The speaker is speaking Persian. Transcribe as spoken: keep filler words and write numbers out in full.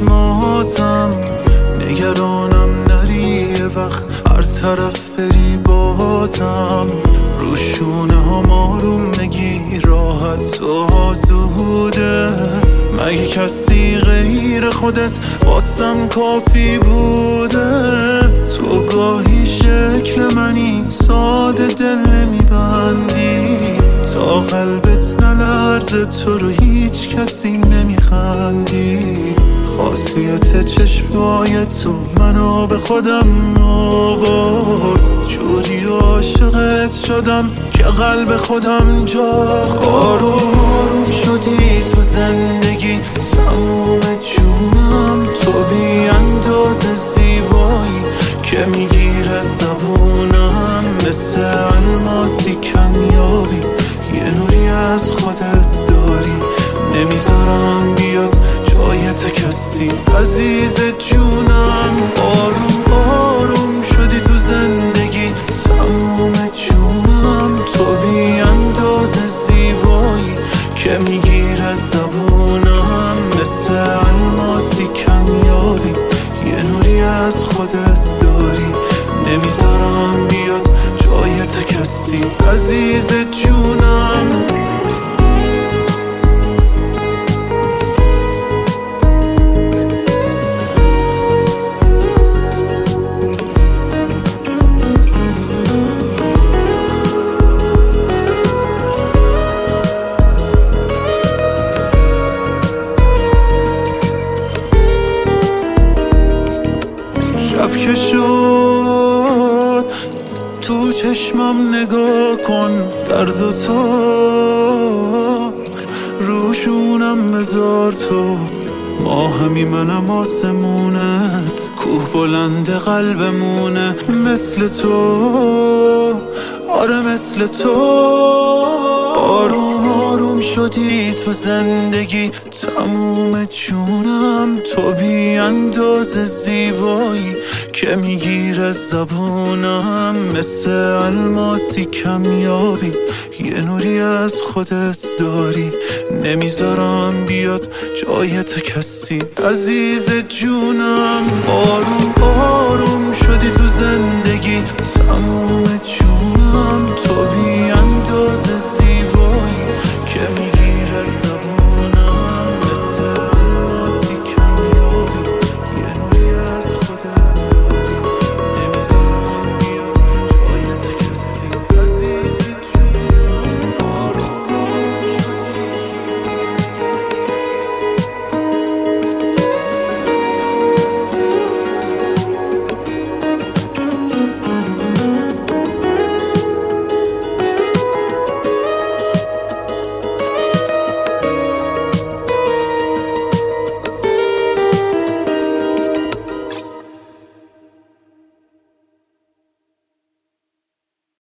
چشماتم، نگرانم نری یه وقت هر طرف بری باتم. روشونه هم آروم نگی راحت و آسوده، مگه کسی غیر خودت واسم کافی بوده؟ تو گاهی شکل منی ساده دل نمیبندی، تا قلبت نلرزه تو رو هیچ کسی نمیخندی. خاصیت چشمای تو منو به خودم آورد، جوری عاشقت شدم که قلب خودم جا آروم آروم شدی تو زندگی تموم جونم. تو بی اندازه زیبایی که میگیره زبونم، مثل الماسی کمیابی یه نوری از خودت داری. نمیذارم بیاد جای تو کسی عزیز جونم. آروم آروم شدی تو زندگی تموم جونم. تو بی اندازه زیبایی که میگیره زبونم، مثل الماسی کمیابی یه نوری از خودت داری. نمیذارم بیاد جای تو کسی عزیز جونم. شب که شد تو چشمم نگاه کن، درد و تو روشونم بذار تو. ما همی منم آسمونت، کوه بلند قلبمونه مثل تو، آره مثل تو. آروم آروم شدی تو زندگی تموم جونم. تو بی اندازه زیبایی که میگیره زبونم، مثل الماسی کمیابی یه نوری از خودت داری. نمیذارم بیاد جای تو کسی عزیز جونم. آروم